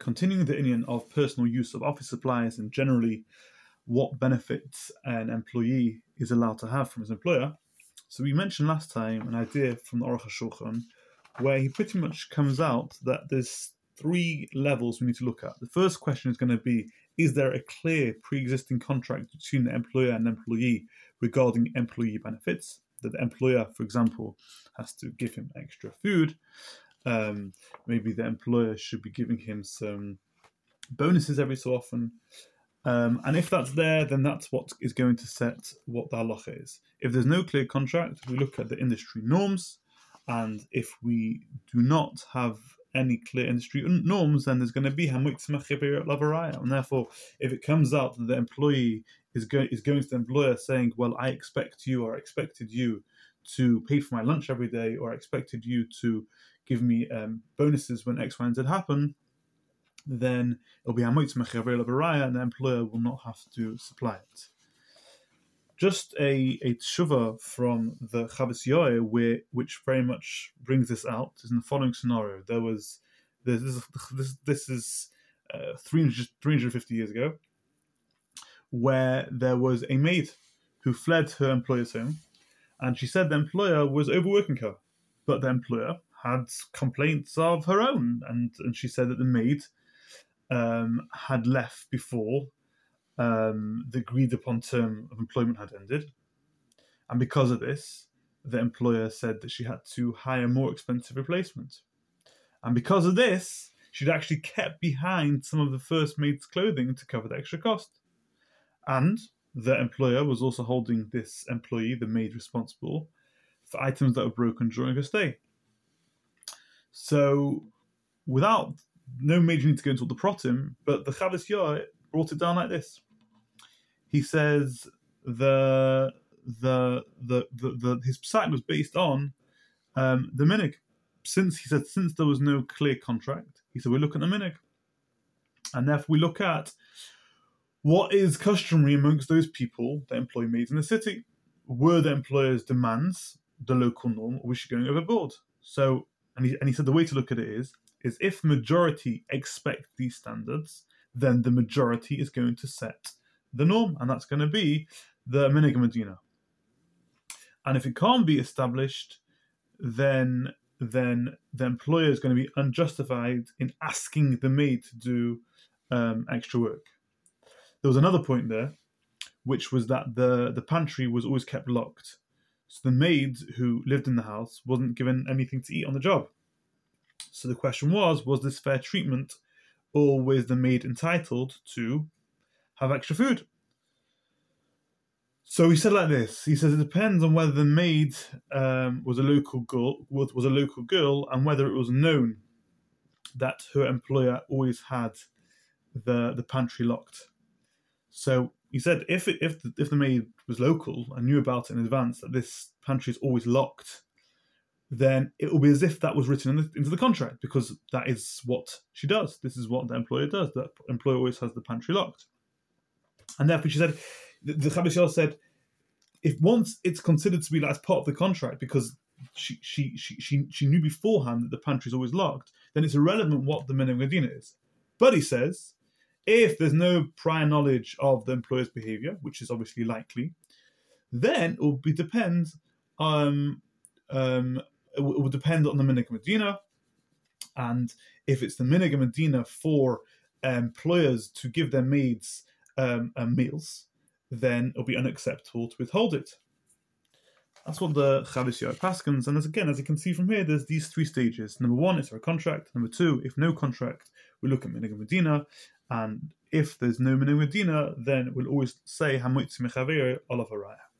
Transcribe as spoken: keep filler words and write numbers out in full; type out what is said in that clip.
continuing the inyan of personal use of office supplies and generally what benefits an employee is allowed to have from his employer. So we mentioned last time an idea from the Aruch HaShulchan where he pretty much comes out that there's three levels we need to look at. The first question is going to be, is there a clear pre-existing contract between the employer and the employee regarding employee benefits? That the employer, for example, has to give him extra food. Um, maybe the employer should be giving him some bonuses every so often. Um, and if that's there, then that's what is going to set what the halacha is. If there's no clear contract, we look at the industry norms. And if we do not have any clear industry norms, then there's going to be hamoitz. And therefore, if it comes out that the employee is going is going to the employer saying, well, I expect you or I expected you to pay for my lunch every day, or I expected you to give me um, bonuses when X, Y, and Z happen, then it'll be hamoitz and the employer will not have to supply it. Just a, a tshuva from the Chavis Yoeh, which very much brings this out, is in the following scenario. There was this is this, this is uh, three hundred, three hundred fifty years ago, where there was a maid who fled her employer's home, and she said the employer was overworking her, but the employer had complaints of her own, and, and she said that the maid um, had left before Um, the agreed upon term of employment had ended. And because of this, the employer said that she had to hire a more expensive replacement. And because of this, she'd actually kept behind some of the first maid's clothing to cover the extra cost. And the employer was also holding this employee, the maid, responsible for items that were broken during her stay. So, without no major need to go into all the protim, but the Chavis Yoeh brought it down like this. He says the the the the, the his psak was based on um, the minig. Since he said since there was no clear contract, he said we look at the minig, and therefore we look at what is customary amongst those people that employ maids in the city. Were the employer's demands the local norm, or was she going overboard? So, and he and he said the way to look at it is is if majority expect these standards, then the majority is going to set the norm, and that's going to be the minig Medina. And if it can't be established, then then the employer is going to be unjustified in asking the maid to do um, extra work. There was another point there, which was that the, the pantry was always kept locked. So the maid who lived in the house wasn't given anything to eat on the job. So the question was, was this fair treatment, or was the maid entitled to have extra food? So he said like this. He says it depends on whether the maid um, was a local girl, was, was a local girl, and whether it was known that her employer always had the the pantry locked. So he said if it, if the, if the maid was local and knew about it in advance that this pantry is always locked, then it will be as if that was written in the, into the contract, because that is what she does. This is what the employer does. The employer always has the pantry locked. And therefore she said, the, the Chavis Yoeh said, if once it's considered to be like as part of the contract, because she she she she, she knew beforehand that the pantry is always locked, then it's irrelevant what the minig Medina is. But he says, if there's no prior knowledge of the employer's behavior, which is obviously likely, then it will be depend um um it will depend on the minig Medina, and if it's the minig Medina for employers to give their maids um, uh, meals, then it'll be unacceptable to withhold it. That's what the Chavis Yoeh paskins, and as again, as you can see from here, there's these three stages. Number one, is there a contract? Number two, if no contract, we look at minig Medina, and if there's no minig Medina, then we'll always say hamoitz mechaver olav haraya.